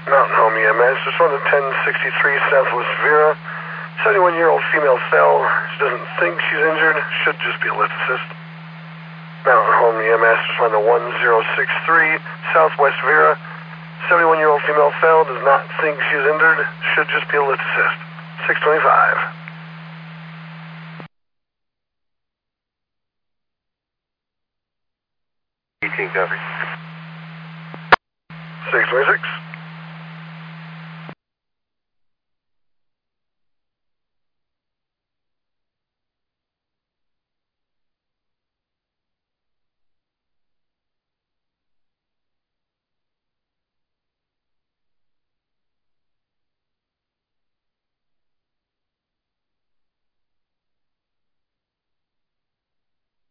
Mountain Home EMS, just on the 1063 Southwest Vera. 71-year-old female fell. She doesn't think she's injured. Should just be a lift assist. Mountain Home EMS, just on the 1063 Southwest Vera. 71-year-old female fell. Does not think she's injured. Should just be a lift assist. 625. 18 copy. 626.